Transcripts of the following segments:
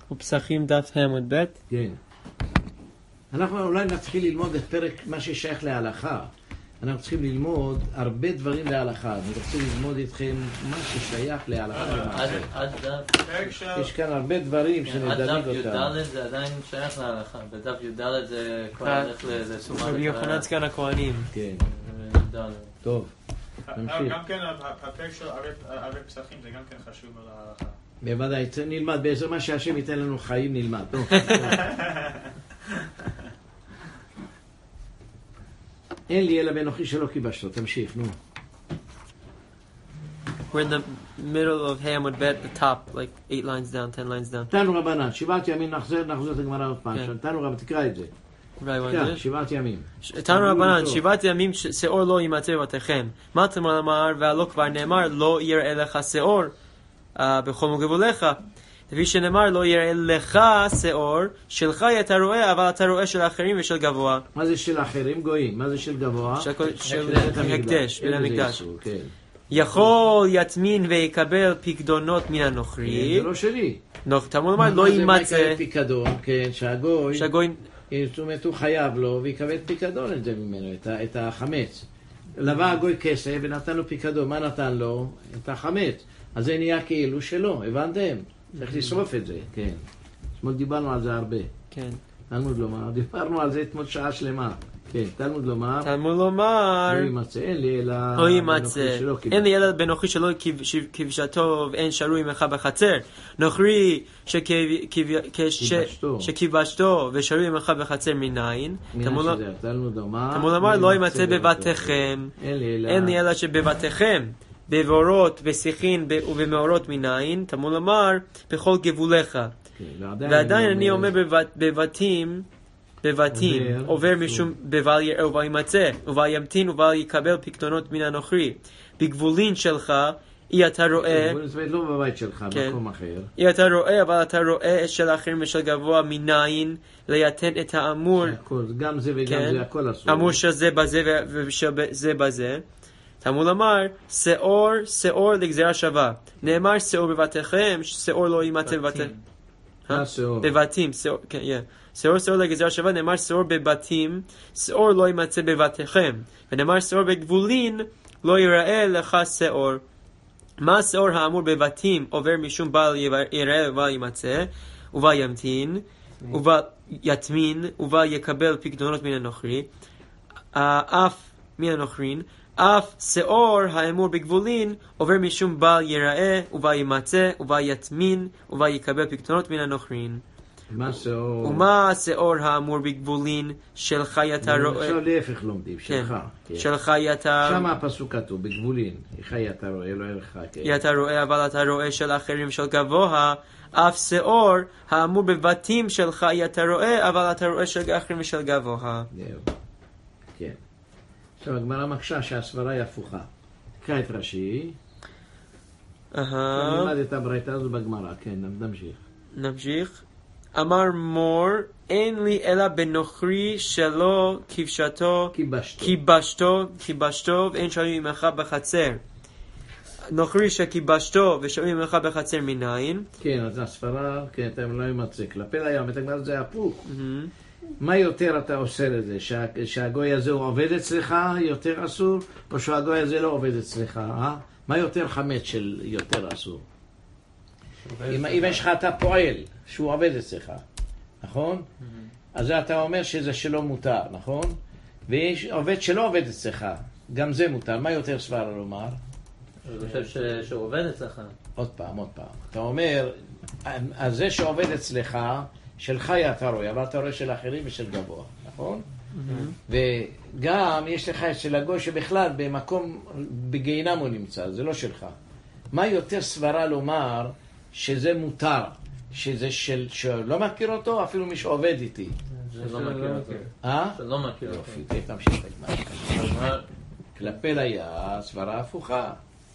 ופסחים דף עמוד ב'. כן. אנחנו אולי נתחיל ללמוד את פרק מה ששייך להלכה. אנחנו צריכים ללמוד הרבה דברים להלכה. אני רוצה ללמוד איתכם מה ששייך להלכה למעשה. יש כאן הרבה דברים שנדמיד עד דף אותם. י"ד זה עדיין שייך להלכה. בדף י"ד זה כבר הולך לסומה. רבי יוחנן סגן הכהנים. כן. י"ד. טוב. נמשיך. גם כן הפרק של ערי פסחים זה גם כן חשוב להלכה. בוודאי, נלמד בעזר מה שהשם ייתן לנו חיים נלמד. טוב. אין לי אלא בנוכי שלא כיבשתו. תמשיך, נו. We're in the middle of Hamud Bet, the top, like 8 lines down, 10 lines down. תנו רבנן, 7 ימים נחזור את הגמרא עוד פעם. כן. תנו רבנן, תקרא את זה. Right, want to do כן, it? 7 ימים. תנו רבנן, 7 ימים שאור לא יימצא בבתיכם. מה תאמר למר, והלא כבר נאמר, לא יראה לך שאור בכל מגבוליך. לפי שנאמר, לא יראה לך שאור, שלך אתה רואה, אבל אתה רואה של האחרים ושל גבוה. מה זה של אחרים גויים? מה זה של גבוה? של הקדש, בית המקדש. כן. יכול יטמין ויקבל פקדונות מן הנוכרי. זה לא שלי. תאמר למר, לא יימצא. מה זה פיקדון? כן, שהגוי, שהגוי... זאת אומרת, הוא חייב לו ויקבל פיקדון את זה ממנו, את החמץ. לווה הגוי כסף ונתן לו פיקדון. מה נתן לו? את החמץ. אז זה נהיה כאילו שלו, הבנתם? צריך לשרוף את זה, כן. אתמול דיברנו על זה הרבה. כן. תלמוד לומר, דיברנו על זה אתמול שעה שלמה. כן, תלמוד לומר. תלמוד לומר. לא יימצא, אין לי אלא... לא יימצא. אין לי אלא בנוכרי שלא כבשתו ואין שרוי ממך בחצר. נוכרי שכבשתו ושרוי ממך בחצר מניין. תלמוד לומר לא יימצא בבתיכם. אין לי אלא שבבתיכם. בבורות, בשיחין ובמאורות מניין, תמול לומר, בכל גבוליך. ועדיין אני אומר בבתים, עובר משום בבל יראה ובל ימצא, ובל ימתין ובל יקבל פקדונות מן הנוכרי. בגבולין שלך, אי אתה רואה, לא בבית שלך, במקום אחר. אי אתה רואה, אבל אתה רואה של האחרים ושל גבוה מניין, ליתן את האמור, גם זה וגם זה, הכל אסור. אמור שזה בזה ושזה בזה. תמול אמר, שאור לגזירה שווה. נאמר שאור בבתיכם, שאור לא יימצא בבתיכם. בבתים, שאור לגזירה שווה, נאמר שאור בבתים, שאור לא יימצא בבתיכם. ונאמר שאור בגבולין, לא יראה לך שאור. מה שאור האמור בבתים עובר משום בל יראה ובל יימצא, ובל ימתין, ובל יטמין, ובל יקבל פקדונות מן הנוכרי, אף מן הנוכרין, אף שאור האמור בגבולין עובר משום בל יראה ובל ימצא ובל יטמין ובל יקבל פקדונות מן הנוכרין. ומה שאור האמור בגבולין שלך אתה רואה. עכשיו להפך לומדים, שלך. שלך אתה... שם הפסוק כתוב, בגבולין. איך אתה רואה, לא לך. אתה רואה, אבל אתה רואה של אחרים של גבוה. אף שאור האמור בבתים שלך אתה רואה, אבל אתה רואה של אחרים ושל גבוה. כן. עכשיו, הגמרא מקשה שהסברה היא הפוכה. תקרא את רש"י. נלמד את הברייתא הזו בגמרא. כן, נמשיך. אמר מור, אין לי אלא בנוכרי שלא כבשתו, כיבשתו, ואין שרוי ממך בחצר. נוכרי שכיבשתו ושרוי ממך בחצר מניין. כן, אז הסברה, כן, אתה לא ימצא. כלפי לים, את הגמרא זה הפוך. מה יותר אתה עושה לזה? שהגוי הזה הוא עובד אצלך יותר אסור, או שהגוי הזה לא עובד אצלך? מה יותר חמץ של יותר אסור? אם יש לך אתה פועל שהוא עובד אצלך, נכון? אז אתה אומר שזה שלא מותר, נכון? ויש עובד שלא עובד אצלך, גם זה מותר. מה יותר סברה לומר? אני חושב שהוא עובד אצלך. עוד פעם. אתה אומר, אז זה שעובד אצלך, שלך אתה רואה, אבל אתה רואה של אחרים ושל גבוה, נכון? וגם יש לך של הגוי שבכלל במקום, בגיהינום הוא נמצא, זה לא שלך. מה יותר סברה לומר שזה מותר, שזה שלא מכיר אותו, אפילו מי שעובד איתי. שלא מכיר אותו. שלא מכיר אותו. יופי, תמשיך לגמרי. כלפי היה סברה הפוכה.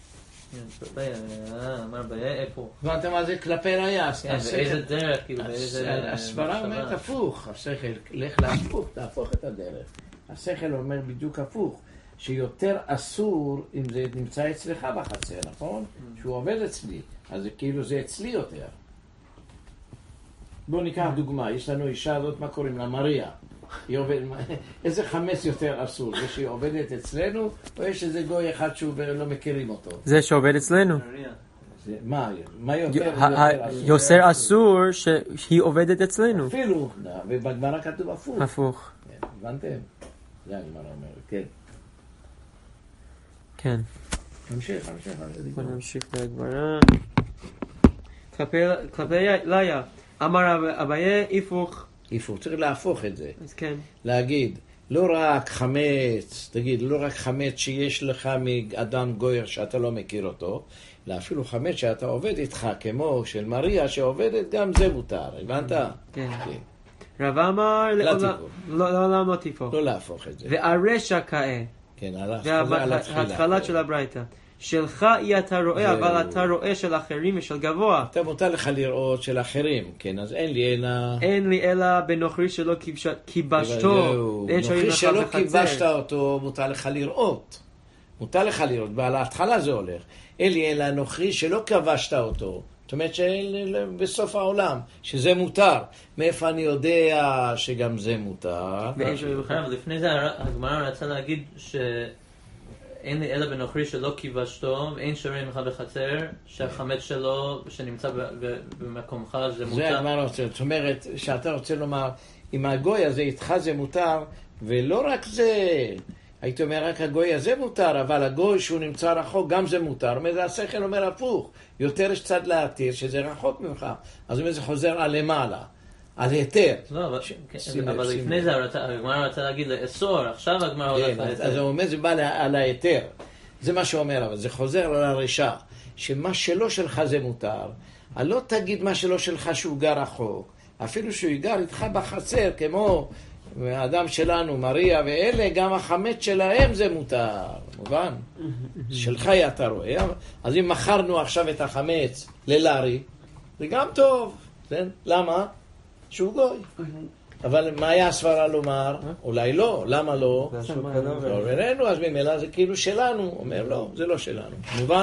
אמר איפה? ואתה מה זה כלפי היה? באיזה דרך? הסברה אומרת הפוך. השכל, לך להפוך, תהפוך את הדרך. השכל אומר בדיוק הפוך. שיותר אסור אם זה נמצא אצלך בחצר, נכון? שהוא עובד אצלי. אז כאילו זה אצלי יותר. בואו ניקח דוגמה, יש לנו אישה הזאת, מה קוראים לה? מריה. היא עובדת, איזה חמץ יותר אסור? זה שהיא עובדת אצלנו, או יש איזה גוי אחד שהוא לא מכירים אותו? זה שעובד אצלנו. מה יותר? יוסר אסור שהיא עובדת אצלנו. אפילו, ובגמרא כתוב הפוך. הפוך. הבנתם? זה הגמרא אומרת, כן. כן. נמשיך. בוא נמשיך לגמרא. כלפי ליה, אמר אביי היפוך. צריך להפוך את זה. אז כן. להגיד, לא רק חמץ, תגיד, לא רק חמץ שיש לך מאדם גויר שאתה לא מכיר אותו, אלא אפילו חמץ שאתה עובד איתך, כמו של מריה שעובדת, גם זה מותר, הבנת? כן. רב אמר, לעולם לא תיפוך. לא להפוך את זה. והרשע כאה. כן, וההתחלה של הברייתא. שלך היא אתה רואה, אבל אתה רואה של אחרים ושל גבוה. אתה מותר לך לראות של אחרים, כן, אז אין לי אלא בנוכרי שלא כיבשתו. נוכרי שלא כיבשת אותו, מותר לך לראות. מותר לך לראות, ועל ההתחלה זה הולך. אין לי אלא נוכרי שלא כבשת אותו. זאת אומרת שבסוף העולם, שזה מותר. מאיפה אני יודע שגם זה מותר? לפני זה הגמרא רצה להגיד אין לי אלא בנוכרי שלא כיבשתו, ואין שרים לך בחצר, שהחמץ שלו שנמצא במקומך זה מותר. זה הגמרא רוצה, זאת אומרת שאתה רוצה לומר, אם הגוי הזה איתך זה מותר, ולא רק זה, הייתי אומר רק הגוי הזה מותר, אבל הגוי שהוא נמצא רחוק גם זה מותר. זה השכל אומר הפוך, יותר יש צד להתיר שזה רחוק ממך, אז זה חוזר על למעלה. על היתר. לא, אבל לפני זה הגמרא רצה להגיד לאסור, עכשיו הגמרא הולך להיתר. אז הוא אומר זה בא על ההיתר. זה מה שהוא אומר, אבל זה חוזר על הרשע, שמה שלא שלך זה מותר. לא תגיד מה שלא שלך שהוא גר רחוק. אפילו שהוא גר איתך בחצר, כמו האדם שלנו, מריה ואלה, גם החמץ שלהם זה מותר. מובן? שלך אתה רואה. אז אם מכרנו עכשיו את החמץ ללארי, זה גם טוב. למה? שהוא גוי. אבל מה היה הסברה לומר? אולי לא. למה לא? לא ראינו, אז ממילא זה כאילו שלנו. אומר לא, זה לא שלנו. מובן?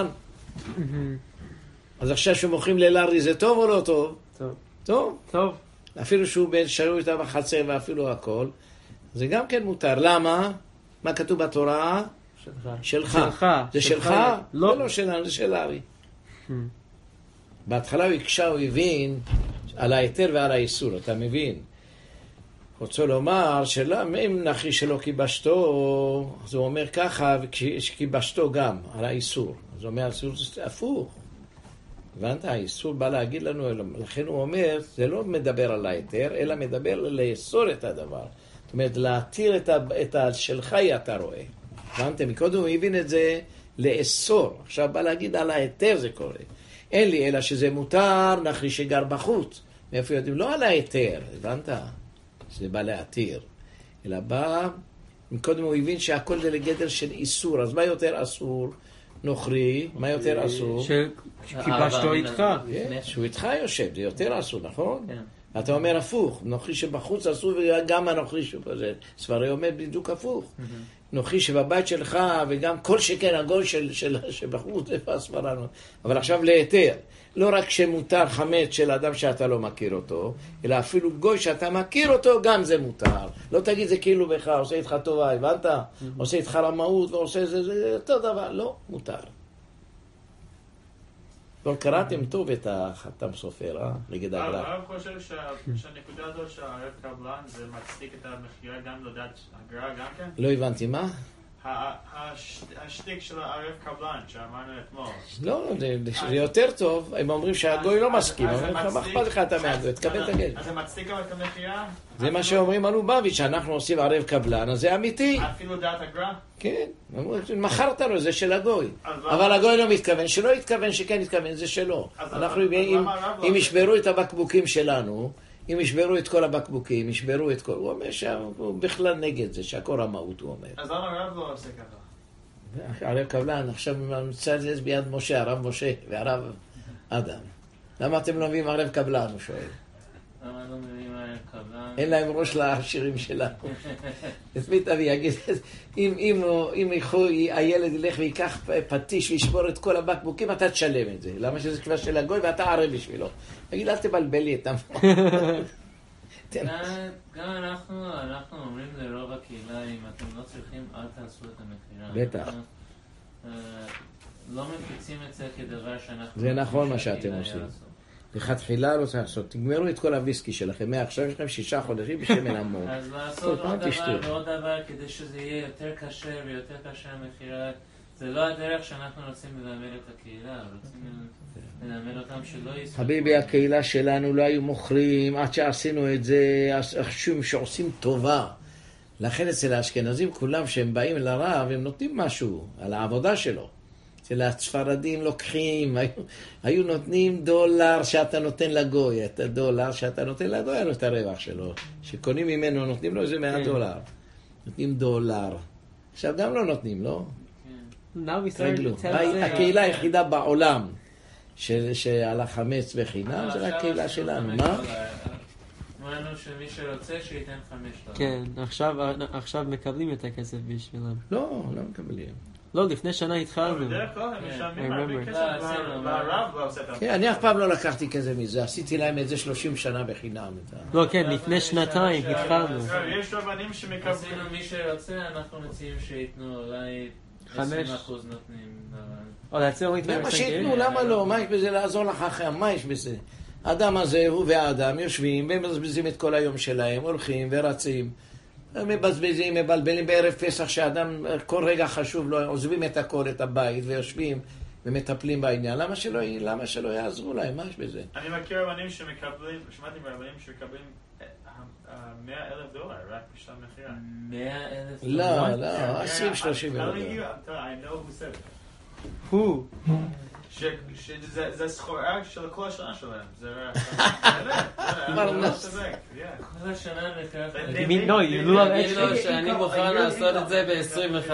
אז עכשיו שמוכרים ללארי זה טוב או לא טוב? טוב. טוב. אפילו שהוא שרו איתה בחצר ואפילו הכל. זה גם כן מותר. למה? מה כתוב בתורה? שלך. זה שלך? לא שלנו, זה של לארי. בהתחלה הוא הקשה, הוא הבין על היתר ועל האיסור, אתה מבין? רוצה לומר אם נחי שלא כיבשתו, אז הוא אומר ככה, וכיבשתו גם על האיסור. אז הוא אומר, האיסור זה הפוך. הבנת? האיסור בא להגיד לנו, לכן הוא אומר, זה לא מדבר על היתר, אלא מדבר לאסור את הדבר. זאת אומרת, להתיר את שלך אתה רואה. הבנת? מקודם הוא הבין את זה לאסור. עכשיו בא להגיד על היתר זה קורה. אין לי אלא שזה מותר, נחי שגר בחוץ. מאיפה יודעים? לא על ההיתר, הבנת? שזה בא להתיר. אלא בא, קודם הוא הבין שהכל זה לגדר של איסור. אז מה יותר אסור? נוכרי, מה יותר אסור? שכיבשתו איתך. שהוא איתך יושב, זה יותר אסור, נכון? אתה אומר הפוך, נוכרי שבחוץ אסור וגם הנוכרי שבזה. ספרי אומר בדיוק הפוך. נוכרי שבבית שלך וגם כל שכן הגוי שבחוץ, איפה הספרה? אבל עכשיו להיתר. לא רק שמותר חמץ של אדם שאתה לא מכיר אותו, אלא אפילו גוי שאתה מכיר אותו, גם זה מותר. לא תגיד זה כאילו בך, עושה איתך טובה, הבנת? עושה איתך רמאות ועושה זה אותו דבר. לא, מותר. לא קראתם טוב את החתם סופר, נגד הגר"א. הרב חושב שהנקודה הזאת של הערב קבלן זה מצדיק את המחירה גם לדעת הגר"א גם כן? לא הבנתי, מה? השטיק של הערב קבלן שאמרנו אתמול. לא, זה יותר טוב. הם אומרים שהגוי לא מסכים. אומרים לך, מה אכפת לך אתה מהגוי? תקבל את הגט. אז זה מצדיק את המחירה? זה מה שאומרים הלובביץ', שאנחנו עושים ערב קבלן, אז זה אמיתי. אפילו דעת הגר"א? כן. מכרת לו, זה של הגוי. אבל הגוי לא מתכוון, שלא יתכוון, שכן יתכוון, זה שלו. אנחנו, אם ישברו את הבקבוקים שלנו, אם ישברו את כל הבקבוקים, ישברו את כל... הוא אומר שהוא בכלל נגד זה, שהכל רמאות, הוא אומר. אז למה הרב לא עושה ככה? הרב קבלן, עכשיו נמצא את זה ביד משה, הרב משה והרב אדם. למה אתם לא מביאים הרב קבלן, הוא שואל. למה לא מביאים אין להם ראש לשירים שלנו. אז מי תביא, יגיד, אם הילד ילך ויקח פטיש וישבור את כל הבקבוקים, אתה תשלם את זה. למה שזה כבר של הגוי ואתה ערב בשבילו? תגיד, אל תבלבלי את המוח. גם אנחנו אומרים לרוב הקהילה, אם אתם לא צריכים, אל תעשו את המכירה. בטח. לא מפיצים את זה כדבר שאנחנו... זה נכון מה שאתם עושים. לכתחילה לא צריך לעשות. תגמרו את כל הוויסקי שלכם. מעכשיו יש לכם 6 חודשים בשמן עמוק. אז לעשות עוד דבר ועוד דבר כדי שזה יהיה יותר קשה ויותר קשה המכירה. זה לא הדרך שאנחנו רוצים ללמד את הקהילה. רוצים ללמד אותם שלא יספקו. חביבי, הקהילה שלנו לא היו מוכרים עד שעשינו את זה. חושבים שעושים טובה. לכן אצל האשכנזים כולם שהם באים לרב הם נותנים משהו על העבודה שלו. אצל הספרדים לוקחים, היו נותנים $1 שאתה נותן לגוי, את $1 שאתה נותן לגוי, היה לו את הרווח שלו. שקונים ממנו, נותנים לו איזה $100. נותנים $1. עכשיו גם לא נותנים, לא? הקהילה היחידה בעולם שעל החמץ וחינם, זה רק קהילה שלנו, מה? אמרנו שמי שרוצה שייתן $5. כן, עכשיו מקבלים את הכסף בשבילם. לא מקבלים. לא, לפני שנה התחלנו. בדרך כלל הם משלמים הרבה כסף, והרב לא עושה את זה. כן, אני אף פעם לא לקחתי כזה מזה, עשיתי להם את זה 30 שנה בחינם. לא, כן, לפני שנתיים התחלנו. יש רבנים שמקבלים. עשינו מי שרוצה, אנחנו מציעים שיתנו אולי 20% נותנים. או להציע לא יתנו. למה שיתנו, למה לא? מה יש בזה לעזור לך אחר? מה יש בזה? האדם הזה, הוא והאדם, יושבים ומבזבזים את כל היום שלהם, הולכים ורצים. מבזבזים, מבלבלים בערב פסח שאדם כל רגע חשוב לו, עוזבים את הכל, את הבית ויושבים ומטפלים בעניין. למה שלא יעזרו להם? מה יש בזה? אני מכיר רבנים שמקבלים, שמעתי מרבנים שמקבלים $100,000 רק בשביל המכירה. $100,000? לא, 20-30 אלף. I know who said it. הוא. שזה סחורה של כל השנה שלהם. זה כל השנה נקרא... לא, ילו על שאני מוכן לעשות את זה ב-25.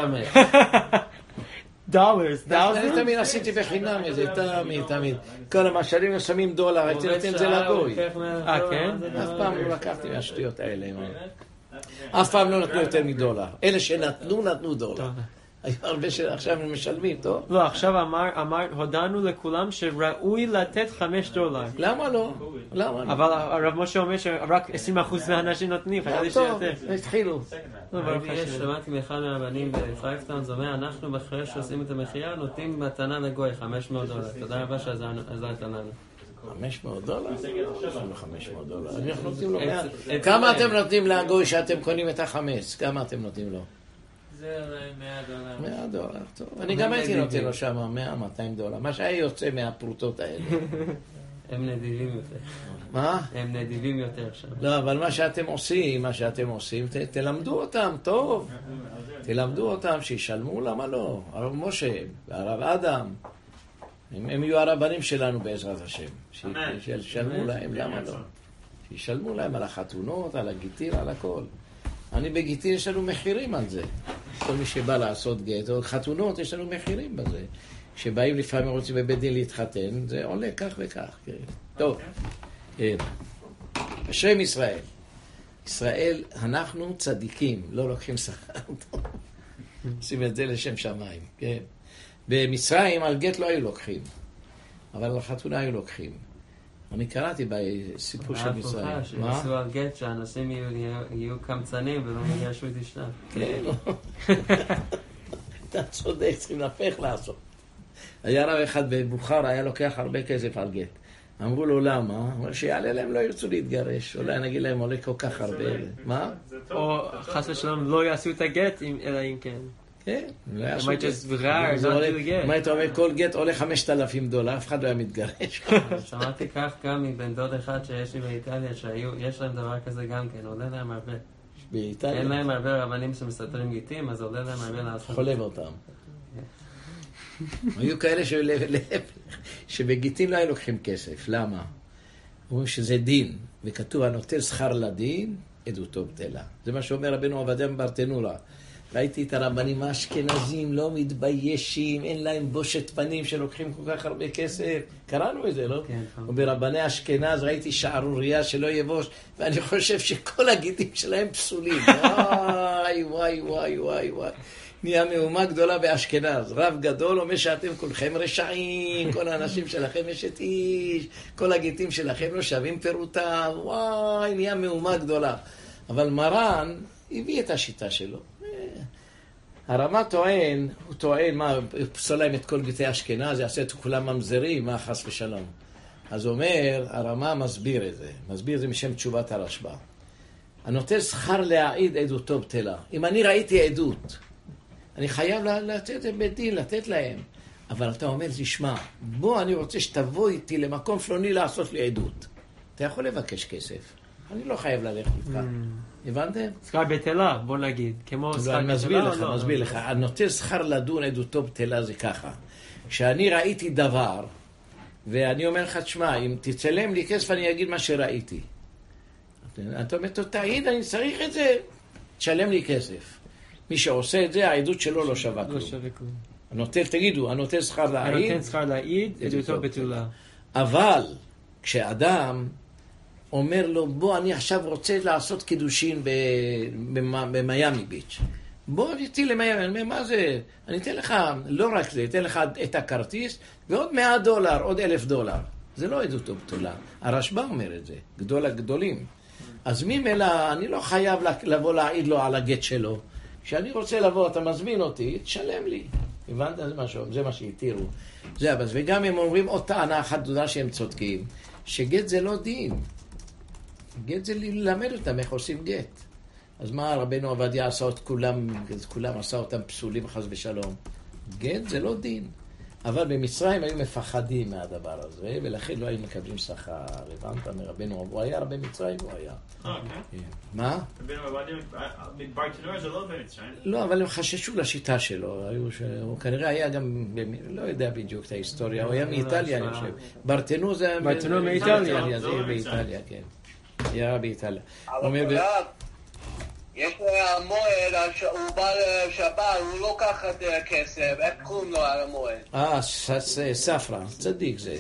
אני תמיד עשיתי בחינם את זה, תמיד. כל המשלים שמים $1, הייתי נותן את זה לגוי. כן? אף פעם לא לקחתי מהשטויות האלה. אף פעם לא נתנו יותר $1. אלה שנתנו $1. היו הרבה שעכשיו הם משלמים, טוב? לא, עכשיו הודענו לכולם שראוי לתת $5. למה לא? אבל הרב משה אומר שרק 20% מהאנשים נותנים, חייב שיותר. התחילו. שמעתי מאחד מהרבנים בפייפטאון, זה אומר, אנחנו אחרי שעושים את המכירה, נותנים מתנה לגוי $500. תודה רבה שעזרת לנו. $500? אנחנו נותנים לו 100. כמה אתם נותנים לגוי שאתם קונים את החמץ? כמה אתם נותנים לו? זה $100. $100, טוב. אני גם הייתי נותן לו שם $100-200. מה שהיה יוצא מהפרוטות האלה. הם נדיבים יותר. מה? הם נדיבים יותר שם. לא, אבל מה שאתם עושים, תלמדו אותם, טוב. תלמדו אותם, שישלמו, למה לא? הרב משה, הרב אדם, הם יהיו הרבנים שלנו בעזרת השם. שישלמו להם, למה לא? שישלמו להם על החתונות, על הגיטין, על הכל. אני בגיטין יש לנו מחירים על זה. כל מי שבא לעשות גט, או חתונות, יש לנו מחירים בזה. שבאים לפעמים רוצים בבית דין להתחתן, זה עולה כך וכך. טוב, אשרים ישראל. ישראל, אנחנו צדיקים, לא לוקחים שכר. עושים את זה לשם שמיים, כן. במצרים על גט לא היו לוקחים, אבל על חתונה היו לוקחים. אני קראתי בסיפור של מצרים. שעשו על גט שאנשים יהיו קמצנים ולא יגרשו את אשתם. כן, אתה צודק, צריכים להפך לעשות. היה רב אחד בבוכרה, היה לוקח הרבה כסף על גט. אמרו לו למה? הוא אומר שיעלה להם, לא ירצו להתגרש. אולי נגיד להם עולה כל כך הרבה. מה? או חס ושלום לא יעשו את הגט אלא אם כן. כן, לא יעשו גט. מה אתה אומר? כל גט עולה $5,000, אף אחד לא היה מתגרש. שמעתי כך גם מבן דוד אחד שיש לי באיטליה, שיש להם דבר כזה גם כן, עולה להם הרבה. באיטליה? אין להם הרבה רבנים שמסתתרים גיטים, אז עולה להם הרבה לעשות. חולב אותם. היו כאלה שבגיטין לא היו לוקחים כסף. למה? אומרים שזה דין, וכתוב הנוטל שכר לדין, עדותו בטלה. זה מה שאומר רבנו עובדיה מברטנורה. ראיתי את הרבנים האשכנזים לא מתביישים, אין להם בושת פנים שלוקחים כל כך הרבה כסף. קראנו את זה, לא? כן. וברבני אשכנז ראיתי שערוריה שלא יבוש, ואני חושב שכל הגידים שלהם פסולים. וואי, וואי, וואי, וואי, וואי. נהיה מהומה גדולה באשכנז. רב גדול אומר שאתם כולכם רשעים, כל האנשים שלכם אשת איש, כל הגיטים שלכם לא שווים פירוטה. וואי, נהיה מהומה גדולה. אבל מרן הביא את השיטה שלו. הרמה טוען, הוא טוען, מה, פסול להם את כל גיטי אשכנז, יעשה את כולם ממזרים, מה חס ושלום. אז אומר, הרמה מסביר את זה. מסביר את זה משם תשובת הרשב"א. הנותן שכר להעיד עדותו בטלה. אם אני ראיתי עדות, אני חייב לתת בית דין, לתת להם. אבל אתה אומר, תשמע, בוא, אני רוצה שתבוא איתי למקום פלוני לעשות לי עדות. אתה יכול לבקש כסף. אני לא חייב ללכת איתך. הבנתם? שכר בטלה, בוא נגיד. כמו שכר בטלה. אני מסביר לך. הנותן שכר לדון עדותו בטלה זה ככה. כשאני ראיתי דבר, ואני אומר לך, תשמע, אם תצלם לי כסף, אני אגיד מה שראיתי. אתה אומר, תעיד, אני צריך את זה, תשלם לי כסף. מי שעושה את זה, העדות שלו לא שווה כלום. לא שווה כלום. הנותן שכר להעיד. הנותן שכר להעיד, עדותו בתולה. אבל, כשאדם אומר לו, בוא, אני עכשיו רוצה לעשות קידושין במיימי ביץ'. בוא איתי למיימי, אני אומר, מה זה? אני אתן לך, לא רק זה, אתן לך את הכרטיס, ועוד $100, עוד $1,000. זה לא עדותו בתולה. הרשב"א אומר את זה, גדול הגדולים. אז ממילא, אני לא חייב לבוא להעיד לו על הגט שלו. כשאני רוצה לבוא, אתה מזמין אותי, תשלם לי. הבנת? זה מה שהתירו. זה, אבל וגם הם אומרים עוד טענה אחת גדולה שהם צודקים, שגט זה לא דין. גט זה ללמד אותם איך עושים גט. אז מה רבנו עובדיה עשה את כולם עשה אותם פסולים חס ושלום. גט זה לא דין. אבל במצרים היו מפחדים מהדבר הזה, ולכן לא היו מקבלים שכר. הבנת מרבנו, הוא היה רבי מצרים, הוא היה. מה? רבנו עובדיה, ברטנור זה לא במצרים. לא, אבל הם חששו לשיטה שלו. הוא כנראה היה גם, לא יודע בדיוק את ההיסטוריה, הוא היה מאיטליה, אני חושב. ברטנור זה... ברטנור מאיטליה. זה באיטליה, כן. היה באיטליה. אבל יש המועד, הוא בא לשבת, הוא לא לקחת כסף, איך קוראים לו על המועד? ספרא, צדיק זה.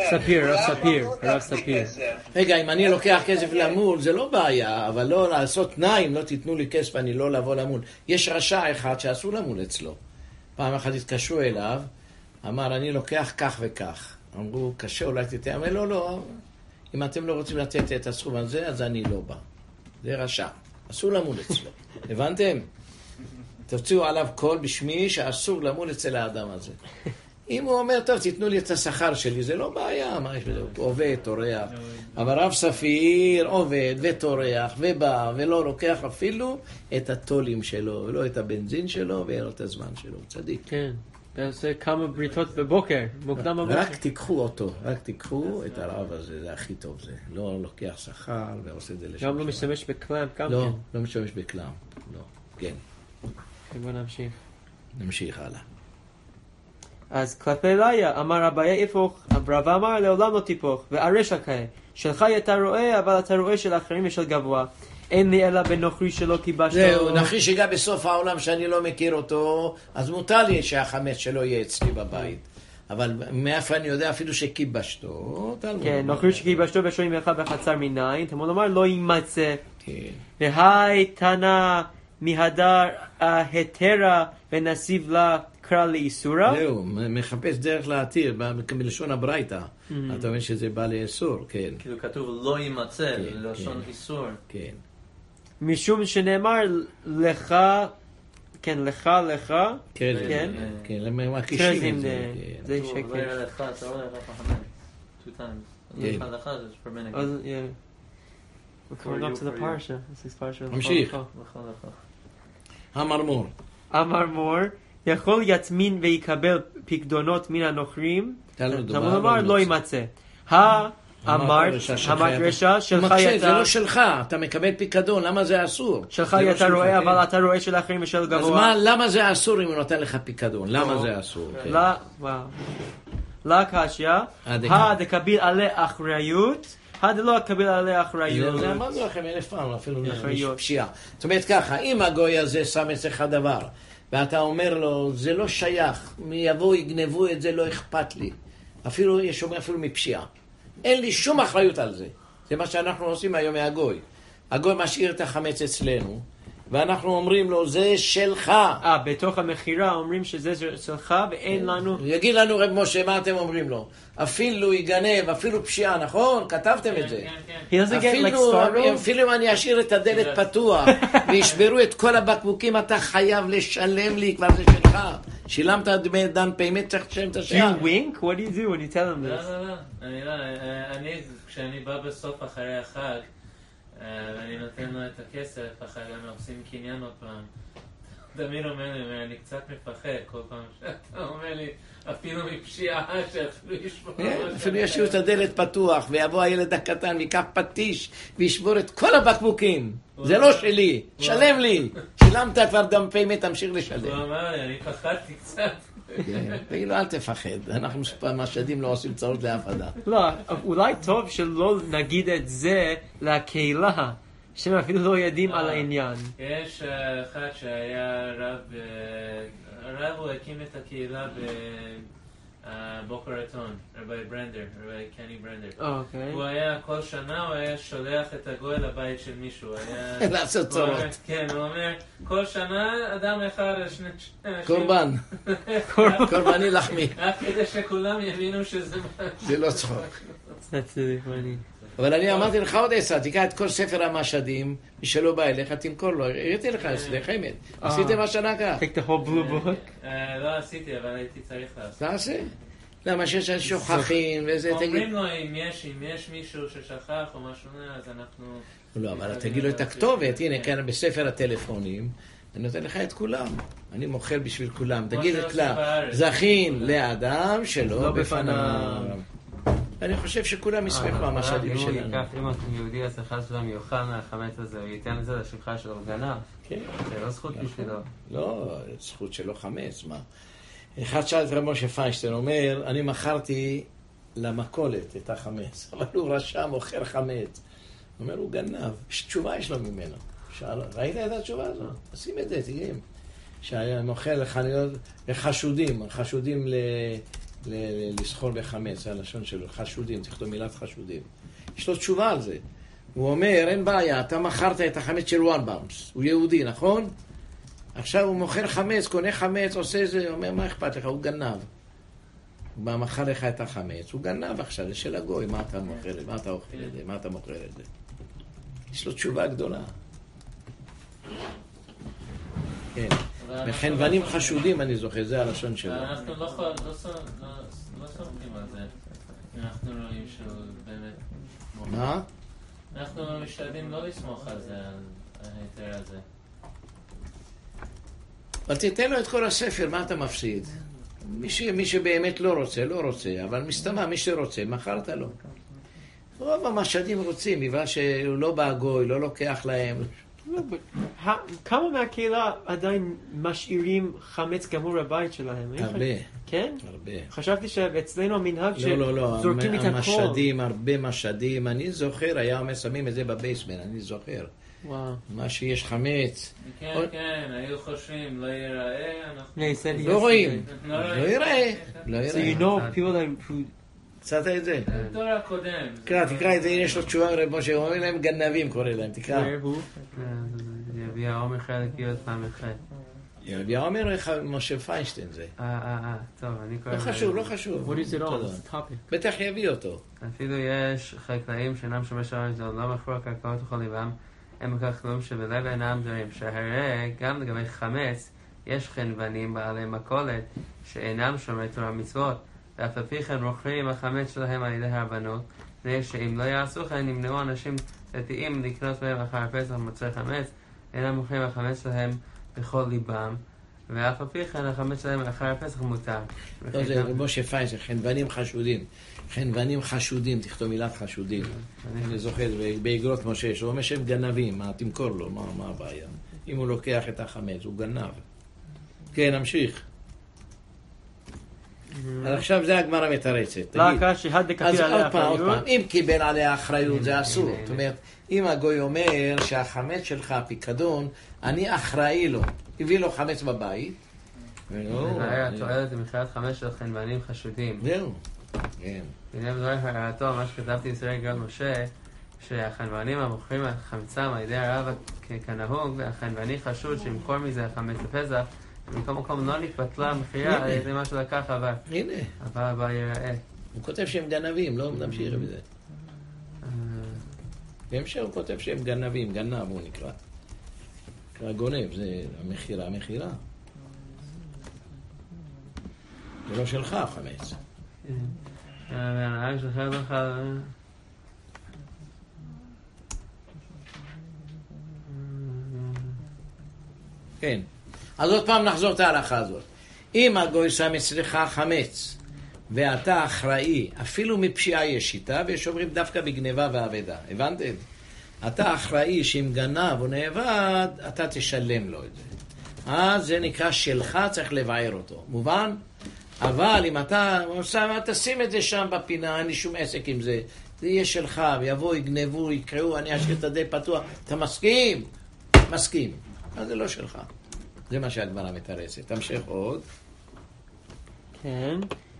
רב ספיר. רגע, אם אני לוקח כסף למול, זה לא בעיה, אבל לא לעשות תנאי, אם לא תיתנו לי כסף, אני לא לבוא למול. יש רשע אחד שאסור למול אצלו. פעם אחת התקשרו אליו, אמר, אני לוקח כך וכך. אמרו, קשה, אולי תתן, אמר, לא, אם אתם לא רוצים לתת את הסכום הזה, אז אני לא בא. זה רשע. אסור למול אצלו. הבנתם? תוציאו עליו קול בשמי שאסור למול אצל האדם הזה. אם הוא אומר, טוב, תיתנו לי את השכר שלי, זה לא בעיה, מה יש בזה? הוא עובד, תורח. אבל רב ספיר עובד ותורח ובא ולא לוקח אפילו את הטולים שלו, ולא את הבנזין שלו ואין לו את הזמן שלו. צדיק. כן. ועושה כמה בריתות בבוקר, מוקדם בבוקר. רק תיקחו אותו, רק תיקחו את הרב הזה, זה הכי טוב זה. לא לוקח שכר ועושה את זה לשם. גם לא משתמש בקלם, גם לא, כן. לא משתמש בקלם, לא, כן. בוא נמשיך. נמשיך הלאה. אז כלפי ליה, אמר אביי יפוך, רב אמר לעולם לא תיפוך, והרשע כהה, שלך אתה רואה, אבל אתה רואה של אחרים ושל גבוה. אין לי אלא בנוכרי שלא כיבשתו. זהו, נוכרי שגע בסוף העולם שאני לא מכיר אותו, אז מותר לי שהחמץ שלו יהיה אצלי בבית. אבל מאיפה אני יודע אפילו שכיבשתו? כן, נוכרי שכיבשתו ושועים אחד בחצר מניין, תמוד אמר לא יימצא. כן. והי תנא מהדר ההתרה ונסיב לה קרא לאיסורה. זהו, מחפש דרך להתיר, בלשון הברייתא. אתה אומר שזה בא לאסור, כן. כאילו כתוב לא יימצא, לשון איסור. כן. משום שנאמר לך, כן, לך, כן, כן. כן, למה מקישים את זה. זה כתוב שקר. לא לך, אתה רואה לך חמש. 2 times. לך זה for minute. אז, yeah. We're coming up to the parsha. This is parsha. ממשיך. המרמור. אמר מור, יכול יטמין ויקבל פקדונות מן הנוכרים, תלמוד אמר לא יימצא. אמרת רשע, שלך זה יתה... לא שלך, אתה מקבל פיקדון, למה זה אסור? שלך יתה רואה, אבל אתה רואה של אחרים ושל גבוה. אז למה זה אסור אם הוא נותן לך פיקדון? למה זה אסור? לא, קשיא, דקביל עלי אחריות, הדלא אקבל עליה אחריות. זה אמרנו לכם 1000 פעם, אפילו פשיעה. זאת אומרת ככה, אם הגוי הזה שם אצלך דבר, ואתה אומר לו, זה לא שייך, יבואו, יגנבו את זה, לא אכפת לי. אפילו, יש אומר אפילו מפשיעה. אין לי שום אחריות על זה. זה מה שאנחנו עושים היום מהגוי. הגוי משאיר את החמץ אצלנו, ואנחנו אומרים לו, זה שלך. בתוך המחירה אומרים שזה שלך ואין לנו... יגיד לנו רב משה, מה אתם אומרים לו? אפילו יגנב, אפילו פשיעה, נכון? כתבתם את זה. אפילו אם אני אשאיר את הדלת פתוח וישברו את כל הבקבוקים, אתה חייב לשלם לי, כבר זה שלך. שילמת דמי דן פיימט, צריך לשלם את השעה. You wink? What do you do when you tell them this? אני, כשאני בא בסוף אחרי החג, ואני נותן לו את הכסף, אחרי גם עושים קניין עוד פעם. תמיד אומר לי, אני קצת מפחד כל פעם שאתה אומר לי, אפילו מפשיעה שאפילו ישבור. אפילו ישאיר את הדלת פתוח, ויבוא הילד הקטן, ויקח פטיש, וישבור את כל הבקבוקים. זה לא שלי, שלם לי. שילמת כבר דם פיימט, תמשיך לשלם. הוא אמר לי, אני פחדתי קצת. ואילו אל תפחד, אנחנו משדים לא עושים צרות לאף אדם. לא, אולי טוב שלא נגיד את זה לקהילה, שהם אפילו לא יודעים על העניין. יש אחד שהיה הרב הוא הקים את הקהילה בבוקר רטון, רבי ברנדר, רבי קני ברנדר. הוא היה כל שנה, הוא היה שולח את הגוי לבית של מישהו. לעשות צרות. כן, הוא אומר, כל שנה אדם אחד, שני קורבן. קורבני לחמי. רק כדי שכולם יבינו שזה... זה לא צחוק. That's really funny. אבל אני אמרתי לך עוד עשה, תיקח את כל ספר המשדים, מי שלא בא אליך, תמכור לו. הראיתי לך אצלך, חמד. עשיתם השנה כך. Take the whole blue book? לא עשיתי, אבל הייתי צריך לעשות. תעשה. למה שיש שוכחים וזה, תגיד. אומרים לו, אם יש מישהו ששכח או משהו, אז אנחנו... לא, אבל תגיד לו את הכתובת, הנה, כאן בספר הטלפונים, אני נותן לך את כולם. אני מוכר בשביל כולם. תגיד את כולם. זכין לאדם שלא בפניו. אני חושב שכולם ישמחו המשאבים שלנו. אם יהודי השכר שלהם יאכל מהחמץ הזה, הוא ייתן את זה לשפחה שלו גנב. כן. זה לא זכות בשבילו. לא, זכות שלו חמץ, מה? אחד שאל את רב משה פיינשטיין, אומר, אני מכרתי למכולת את החמץ, אבל הוא רשם, מוכר חמץ. הוא אומר, הוא גנב. תשובה יש לו ממנו. ראית את התשובה הזאת? עושים את זה, תגידים. שמוכר לחנויות, לחשודים, חשודים לסחור בחמץ, הלשון שלו, חשודים, תכתוב מילת חשודים. יש לו תשובה על זה. הוא אומר, אין בעיה, אתה מכרת את החמץ של וואן באונס. הוא יהודי, נכון? עכשיו הוא מוכר חמץ, קונה חמץ, עושה זה, אומר, מה אכפת לך? הוא גנב. הוא מכר לך את החמץ, הוא גנב עכשיו, זה של הגוי, מה אתה מוכר, מה אתה אוכל את זה, מה אתה מוכר את זה? יש לו תשובה גדולה. כן. וחנוונים חשודים, אני זוכר, זה הלשון שלו. אנחנו לא סומכים על זה. אנחנו רואים שהוא באמת... מה? אנחנו משתדלים לא לסמוך על זה, על ההיתר הזה. אבל תיתן לו את כל הספר, מה אתה מפסיד? מי שבאמת לא רוצה, לא רוצה, אבל מסתמה, מי שרוצה, מכרת לו. רוב המשדים רוצים, בגלל שהוא לא בהגוי, לא לוקח להם. כמה מהקהילה עדיין משאירים חמץ גמור בבית שלהם? הרבה. כן? הרבה. חשבתי שאצלנו המנהג לא, שזורקים את הכל. המשדים, הרבה משדים. אני זוכר, היה אומר, שמים את זה בבייסמנט, אני זוכר. וואו. מה שיש חמץ. כן, היו חושבים, לא ייראה, לא רואים. לא ייראה. So you know people who... קצת את זה. דור הקודם. תקרא את זה, יש לו תשובה רב משה, הוא אומר להם גנבים, קורא להם, תקרא. יביע עומר חלק יוד פעם אחד. יביע עומר משה פיינשטיין זה. טוב, אני קורא... לא חשוב. What is it on? Topic. בטח יביא אותו. אפילו יש חקלאים שאינם שומש הארץ, לא מכרו הקרקעות וכל ליבם, הם מכך כלום שבלב אינם דברים, שהרי גם לגבי חמץ, יש חנוונים בעלי מכולת, שאינם שומרי תורה מצוות, ואף על פי כן מוכרים החמץ שלהם על ידי הרבנות, מפני שאם לא יעשו כן נמנעו אנשים דתיים לקנות בהם אחר הפסח מוצרי חמץ, אינם מוכרים החמץ שלהם בכל ליבם, ואף על פי כן החמץ שלהם אחר הפסח מותר. לא, זה משה פיינשטיין, חנוונים חשודים. חנוונים חשודים, תכתוב מילת חשודים. אני זוכר, באגרות משה, שהוא אומר שהם גנבים, מה תמכור לו, מה הבעיה? אם הוא לוקח את החמץ, הוא גנב. כן, נמשיך. אז עכשיו זה הגמרא מתרצת. לא הקרא שהד דקפיל עליה אחריות. אם קיבל עליה אחריות זה אסור. זאת אומרת, אם הגוי אומר שהחמץ שלך, הפיקדון, אני אחראי לו. הביא לו חמץ בבית. התועלת למכירת חמץ של חנוונים חשודים. זהו. כן. הנה בדברי הערתו, מה שכתבתי ישראל גרל משה, שהחנוונים המוכרים חמצם על ידי הרב כנהוג, והחנווני חשוד שימכור מזה חמץ לפסח, במקום מקום לא נתבטלה המכירה על ידי מה שלקח עבר. הנה. אבל הבא יראה. הוא כותב שהם גנבים, לא נמשיך בזה. בהמשך הוא כותב שהם גנבים, גנב הוא נקרא. נקרא גונב, זה המכירה. זה לא שלך החמץ. והנהג שלך לך... כן. אז עוד פעם נחזור את ההלכה הזאת. אם הגוי שם אצלך חמץ, ואתה אחראי, אפילו מפשיעה יש שיטה, ויש אומרים דווקא בגניבה ועבדה. הבנתם? אתה אחראי שאם גנב או נאבד, אתה תשלם לו את זה. אז זה נקרא שלך, צריך לבער אותו. מובן? אבל אם אתה תשים את זה שם בפינה, אין לי שום עסק עם זה. זה יהיה שלך, ויבואו, יגנבו, יקראו, אני אשאיר את הדי פתוח. אתה מסכים? מסכים. אז זה לא שלך. זה מה שהגמרא מתרצת. תמשיך עוד. כן.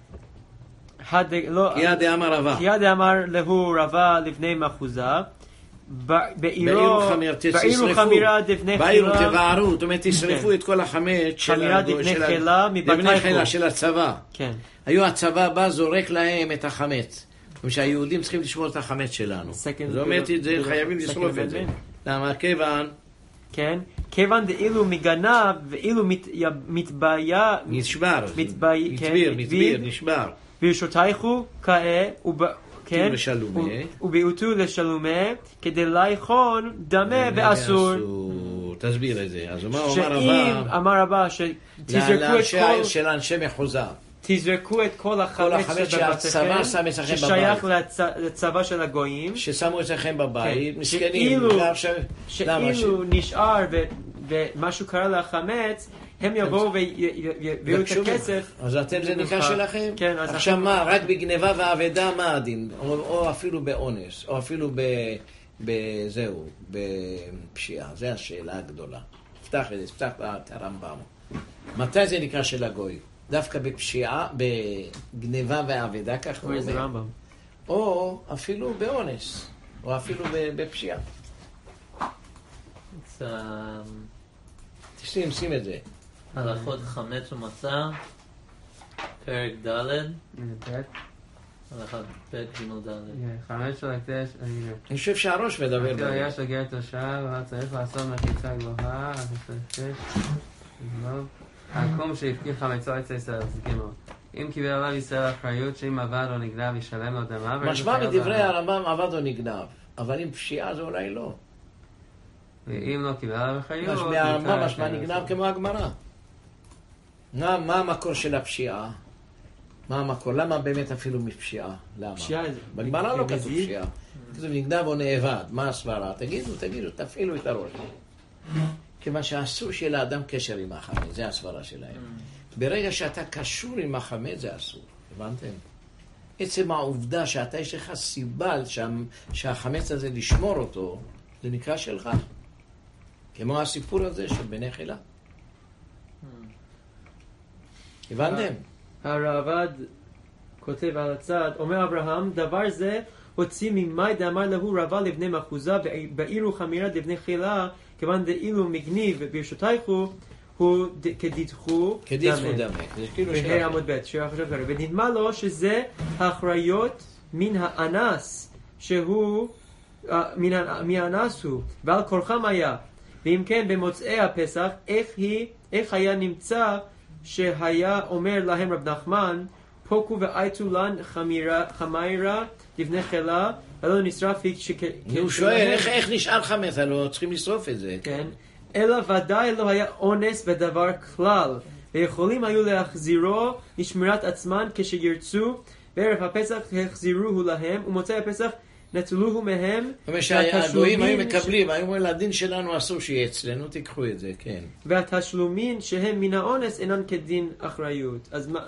קיא דאמר רבא. קיא דאמר להו רבא לבני מחוזה. בעירו חמירה דבני חילה. בעירו תבערו, זאת אומרת תשרפו את כל החמץ דבני חילה של הצבא. כן. היו הצבא בא זורק להם את החמץ. שהיהודים צריכים לשמור את החמץ שלנו. זאת אומרת, חייבים לשרוף את זה. למה? כיוון... כן. כיוון דאילו מגנב ואילו מתביה... נשבר. וירשותייכו כאה ובעוטו לשלומה כדי להיכון דמה באסור. תסביר את זה. אז מה אמר רבא שתזרקו את כל... של אנשי מחוזה. תזרקו את כל החמץ שבבתיכם ששייך לצבא של הגויים ששמו אצלכם בבית מסכנים שאילו נשאר ומשהו קרה לחמץ הם יבואו ויביאו את הכסף. אז אתם זה נקרא שלכם? עכשיו מה, רק בגניבה ועבדה מה הדין? או אפילו באונס או אפילו בזהו, בפשיעה. זו השאלה הגדולה. פתח את הרמב"ם. מתי זה נקרא של הגוי? דווקא בפשיעה, בגניבה ועבדה, כך הוא אומר. או אפילו באונס, או אפילו בפשיעה. שים את זה. הלכות חמץ ומצה, פרק ד', הלכת פרק ג' ד'. חמץ של הקדש, אני חושב שהראש מדבר דבר. יש לגר תושב, אבל צריך לעשות מחיצה גבוהה, העקום שהפקיד חמצו אצל ישראל, זה גימל. אם קיבל עליו ישראל אחריות שאם עבד או נגנב ישלם לו דמה. משמע מדברי הרמב"ם עבד או נגנב, אבל אם פשיעה זה אולי לא. ואם לא קיבל עליו אחריות... משמע נגנב כמו הגמרא. מה המקור של הפשיעה? מה המקור? למה באמת אפילו מפשיעה? למה? בגמרא לא כתוב פשיעה. כתוב נגנב או נאבד. מה הסברה? תגידו, תפעילו את הראש. כיוון שאסור שיהיה לאדם קשר עם החמץ, זה הסברה שלהם. ברגע שאתה קשור עם החמץ, זה אסור. הבנתם? עצם העובדה שאתה יש לך סיבה שהחמץ הזה לשמור אותו, זה נקרא שלך. כמו הסיפור הזה של בני חילה. הבנתם? הרעב"ד כותב על הצד, אומר אברהם, דבר זה הוציא ממאי דאמר להו רבא לבני מחוזה בעירו חמירה לבני חילה כיוון דאילו מגניב ברשותייכו הוא כדיתחו דמה. והי עמוד ב' ונדמה לו שזה האחריות מן האנס שהוא מהאנס הוא ועל כורחם היה. ואם כן במוצאי הפסח איך היה נמצא שהיה אומר להם רב נחמן פוקו ואייתו לן חמירה לבני חילה ולא נשרף. הוא שואל איך נשאר חמץ, לא צריכים לשרוף את זה. כן. אלא ודאי לא היה אונס בדבר כלל ויכולים היו להחזירו לשמירת עצמן כשירצו. בערב הפסח החזירוהו להם ומוצאי הפסח נטלוהו מהם. הגויים היו מקבלים, היו אומרים לדין שלנו אסור שיהיה אצלנו, תיקחו את זה, כן. והתשלומים שהם מן האונס אינן כדין אחריות. אז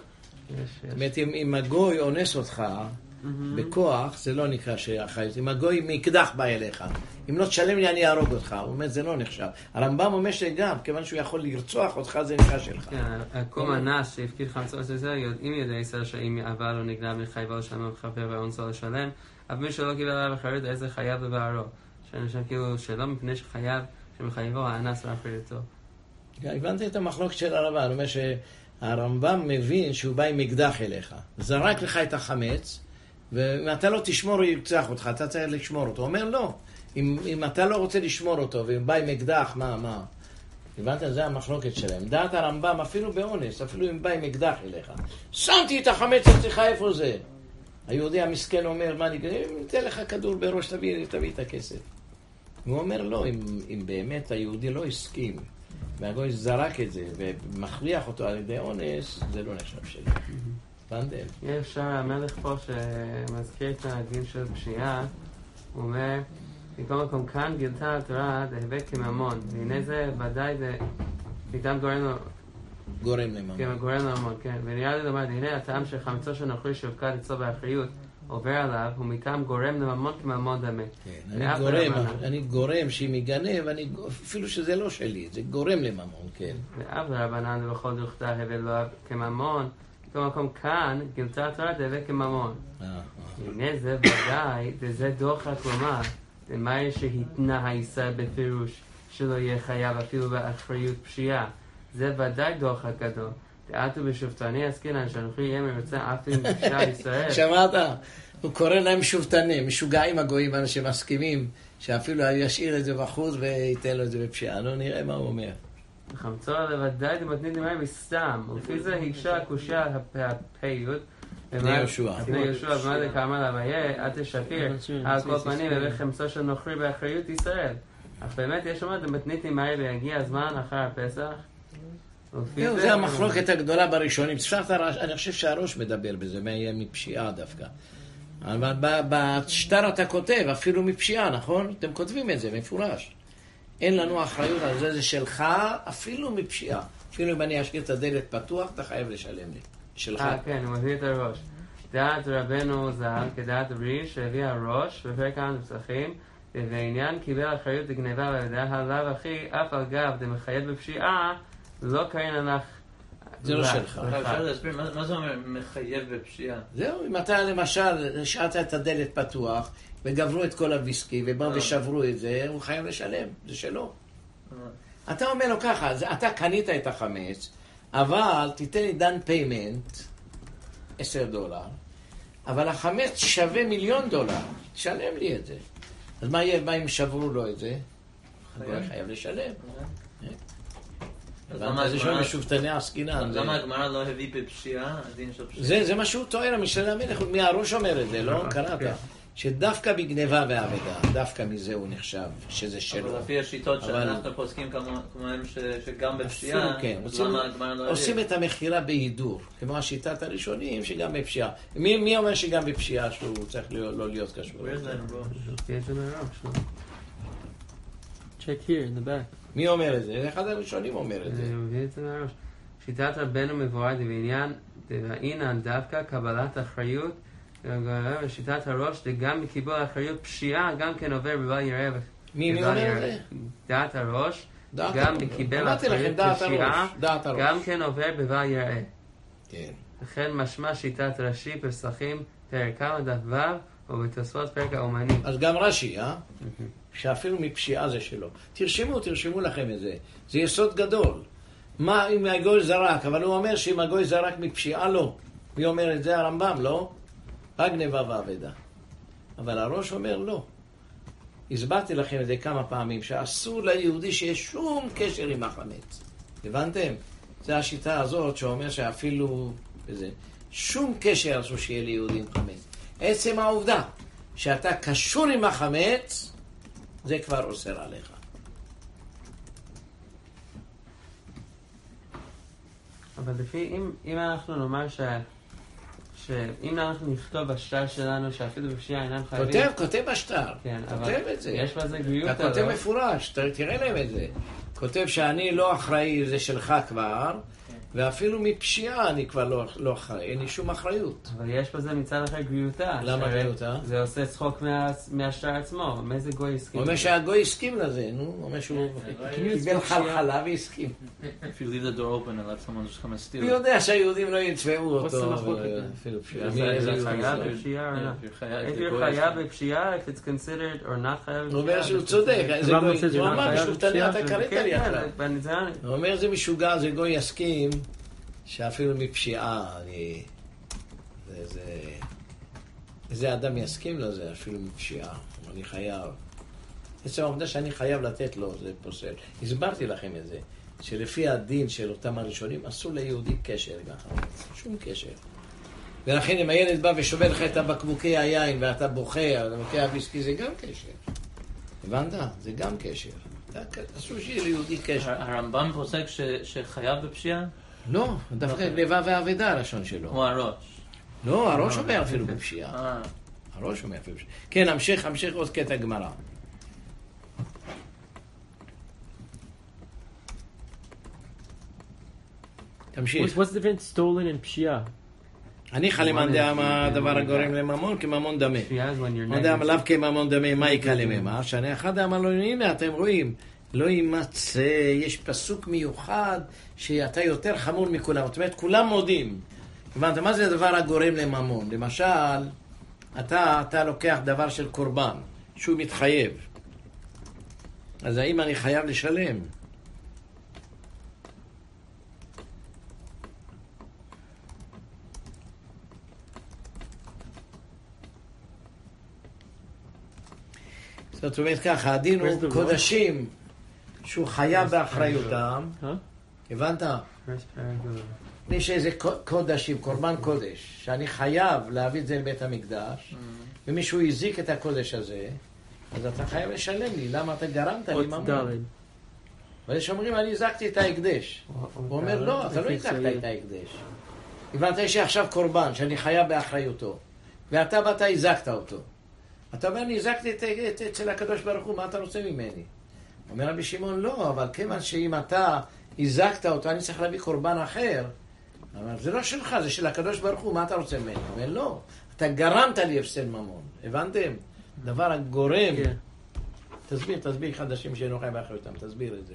זאת אומרת, אם הגוי אונס אותך בכוח, זה לא נקרא שאחריות. אם הגוי מקדח בא אליך, אם לא תשלם לי אני ארוג אותך, הוא אומר זה לא נחשב. הרמב"ם אומר שגם, כיוון שהוא יכול לרצוח אותך, זה נקרא שלך. כן, הקום הנס שהפקיד חמצות לזה, אם יודע ישראל שאם עבר לו נגנב מחייבו לשלם וחבר ואונסו לשלם, אבל מי שלא קיבל עליו אחריות, איזה חייב בבערו. שאני חושב כאילו שלא מפני שחייב שמחייבו האנס ואחריותו. הבנתי את המחלוקת של הרמב"ם, הוא אומר שהרמב"ם מבין שהוא בא עם מקדח אליך, זרק לך את החמץ, ואם אתה לא תשמור הוא ירצח אותך, אתה צריך לשמור אותו. הוא אומר לא, אם אתה לא רוצה לשמור אותו, ואם בא עם מקדח, מה? הבנת? זה המחלוקת שלהם. דעת הרמב"ם אפילו באונס, אפילו אם בא עם מקדח אליך. שמתי את החמץ אצלך, איפה זה? היהודי המסכן אומר, מה אני אתן לך כדור בראש, תביא את הכסף. הוא אומר לא, אם באמת היהודי לא הסכים, והגוי זרק את זה, ומכריח אותו על ידי אונס, זה לא נחשב שלי. הבנתם? יש המלך פה שמזכיר את הדין של פשיעה, הוא אומר, מכל מקום כאן גילתה התורה להיבק כממון, והנה זה ודאי זה פתאום גורם לממון, כן. ונראה לי לומר, הנה הטעם של חמצו של נוכרי שהופקד אצלו באחריות עובר עליו, הוא מטעם גורם לממון כממון דמה. אני גורם שהיא מגנב, אפילו שזה לא שלי, זה גורם לממון, כן. ואב לרבנן ובכל דוכתה הבא לו כממון, בכל מקום כאן גילתה התורה להיבק כממון. הנה זה ודאי, וזה דוחה כלומר, למה שהתנה הישראל בפירוש שלא יהיה חייב אפילו באחריות פשיעה. זה ודאי דוחה גדול. דעתו בשופטני עסקינן שאנוכי יהיה מרצה אף עם פשיעה ישראל. שמעת? הוא קורא להם שופטנים, משוגעים הגויים, אנשים מסכימים שאפילו ישאיר את זה בחוץ וייתן לו את זה בפשיעה. לא נראה מה הוא אומר. חמצו לוודאי דמתנית נמאי מסתם, ולפי זה הקשה הקושיה הפיות בני יהושע. בני יהושע, ומה זה כאמר להוויה, את תשפיר, על כל פנים ובחמצו של נוכרי באחריות ישראל. אך באמת יש אומרת, דמתנית נמאי ויגיע הזמן אחר הפסח. זה המחלוקת הגדולה בראשונים. אני חושב שהראש מדבר בזה, מה יהיה מפשיעה דווקא. אבל בשטר אתה כותב, אפילו מפשיעה, נכון? אתם כותבים את זה, מפורש. אין לנו אחריות על זה, זה שלך, אפילו מפשיעה. אפילו אם אני אשאיר את הדלת פתוח, אתה חייב לשלם לי. שלך. כן, הוא מביא את הראש. דעת רבנו ז"ל, כדעת ריש, שהביא הראש, בפרק כמה נפסחים, ובעניין קיבל אחריות לגניבה והידע עליו אחי, אף על גב דמחייב בפשיעה, לא קרין הנח. זה לא שלך. אפשר להסביר, מה זה אומר מחייב בפשיעה? זהו, אם אתה למשל השארת את הדלת פתוח, וגברו את כל הוויסקי, ובאו ושברו את זה, הוא חייב לשלם, זה שלו. אתה אומר לו ככה, אתה קנית את החמץ, אבל תיתן לי דן פיימנט, $10, אבל החמץ שווה $1,000,000, תשלם לי את זה. אז מה יהיה, מה אם שברו לו את זה? הוא חייב לשלם. זה שואל משופטני עסקינן. למה הגמרא לא הביא בפשיעה? זה מה שהוא טוען, המשנה המלך, מהראש אומר את זה, לא? קראת. שדווקא בגניבה ועבדה, דווקא מזה הוא נחשב, שזה שלו. אבל לפי השיטות שאנחנו פוסקים כמוהם שגם בפשיעה, למה הגמרא לא הביא? עושים את המחירה בהידור, כמו השיטת הראשונים שגם בפשיעה. מי אומר שגם בפשיעה שהוא צריך לא להיות קשור? Check here in the back. מי אומר את זה? אחד הראשונים אומר את זה. מביא את זה מהראש. שיטת רבנו מבואר בעניין דאינן דווקא קבלת אחריות, ושיטת הראש גם מקיבול האחריות פשיעה גם כן עובר בבל יראה. מי אומר את זה? דעת הראש גם מקיבל אחריות פשיעה גם כן עובר בבל יראה. כן. לכן משמע שיטת רש"י פסחים פרק כמה דף ו' ובתוספות פרק האומני. אז גם רש"י, שאפילו מפשיעה זה שלו. תרשמו לכם את זה. זה יסוד גדול. מה אם הגוי זרק? אבל הוא אומר שאם הגוי זרק מפשיעה לא. מי אומר את זה? הרמב"ם, לא? רק גניבה ועבדה. אבל הראש אומר לא. הסברתי לכם את זה כמה פעמים, שאסור ליהודי שיש שום קשר עם החמץ. הבנתם? זה השיטה הזאת שאומר שאפילו בזה, שום קשר אסור שיהיה ליהודי עם חמץ. עצם העובדה שאתה קשור עם החמץ, זה כבר אוסר עליך. אבל לפי, אם אנחנו נאמר שאם אנחנו נכתוב בשטר שלנו שאפילו בפשיעה אינם חייבים... כותב בשטר. כן, כותב את זה. יש בזה גביעות. אתה כותב מפורש, תראה להם את זה. כותב שאני לא אחראי, זה שלך כבר, ואפילו מפשיעה אני כבר לא אחראי, אין לי שום אחריות. אבל יש בזה מצד אחר גריותה. למה גריותה? זה עושה צחוק מהשטר עצמו. מאיזה גוי הסכים? הוא אומר שהגוי הסכים לזה, נו. הוא אומר שהוא קיבל חלחלה והסכים. If you leave the door open and let someone just come and steal הוא it. יודע שהיהודים לא יצבעו אותו. אפילו פשיעה. זה חייב בפשיעה או לא? If you're חייב בפשיעה, if it's considered or not חייב בפשיעה. הוא אומר שהוא צודק. הוא אמר משוגע, אתה קראת לי עכשיו. הוא אומר זה משוגע, זה גוי יסכים. שאפילו מפשיעה, איזה אדם יסכים לזה, אפילו מפשיעה, אני חייב. עצם העובדה שאני חייב לתת לו, זה פוסל. הסברתי לכם את זה, שלפי הדין של אותם הראשונים, אסור ליהודי קשר, שום קשר. ולכן אם הילד בא ושובר לך את הבקבוקי היין, ואתה בוכה, או בקבוקי הוויסקי, זה גם קשר. הבנת? זה גם קשר. אסור שיהיה ליהודי קשר. הרמב"ם פוסק שחייב בפשיעה? לא, דווקא גניבה והאבדה הלשון שלו. או הראש? לא, הראש אומר אפילו בפשיעה. הראש אומר אפילו בפשיעה. כן, המשך עוד קטע גמרא. תמשיך. What's the difference stolen and פשיעה? אני חלימן דעה מה הדבר הגורם לממון כממון דמה. מה דעה לאו כממון דמה, מה יקה לממה? שאני אחד אמר לו, הנה אתם רואים, לא יימצא, יש פסוק מיוחד שאתה יותר חמור מכולם. זאת אומרת, כולם מודים. הבנת, מה זה הדבר הגורם לממון? למשל, אתה לוקח דבר של קורבן, שהוא מתחייב. אז האם אני חייב לשלם? זאת אומרת ככה, הדין הוא קודשים שהוא חייב באחריותם. הבנת? יש איזה קודשים, קורבן קודש, שאני חייב להביא את זה לבית המקדש, ומישהו הזיק את הקודש הזה, אז אתה חייב לשלם לי. למה אתה גרמת לי ממון? ויש אומרים, אני הזקתי את ההקדש. הוא אומר, לא, אתה לא הזקת את ההקדש. הבנת, יש עכשיו קורבן שאני חייב באחריותו, ואתה באת הזקת אותו. אתה אומר, אני הזקתי אצל הקדוש ברוך הוא, מה אתה רוצה ממני? אומר רבי שמעון, לא, אבל כיוון שאם אתה הזקת אותו, אני צריך להביא קורבן אחר. אבל זה לא שלך, זה של הקדוש ברוך הוא, מה אתה רוצה ממני? אומר, לא, אתה גרמת לי הפסד ממון. הבנתם? דבר הגורם. תסביר חדשים שאינו חייב באחריותם, תסביר את זה.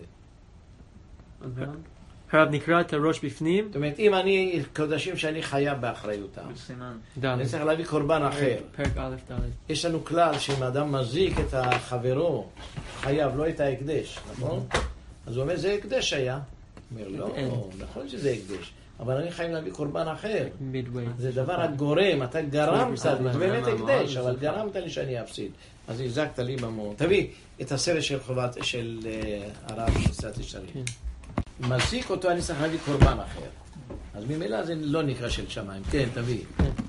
הרב נקרא את הראש בפנים. זאת אומרת, אם אני קודשים שאני חייב באחריותם, אני צריך להביא קורבן אחר. פרק א' ד'. יש לנו כלל שאם אדם מזיק את החברו, חייב, לא את ההקדש, נכון? אז הוא אומר, זה הקדש היה. הוא אומר, לא, נכון שזה הקדש, אבל אני חייב להביא קורבן אחר. זה דבר הגורם, אתה גרמת לי, זה באמת הקדש, אבל גרמת לי שאני אפסיד. אז הזקת לי ממון. תביא את הסרט של הרב שצאת ישרים. מזיק אותו, אני צריך להביא קורבן אחר. אז ממילא זה לא נקרא של שמיים. כן, תביא.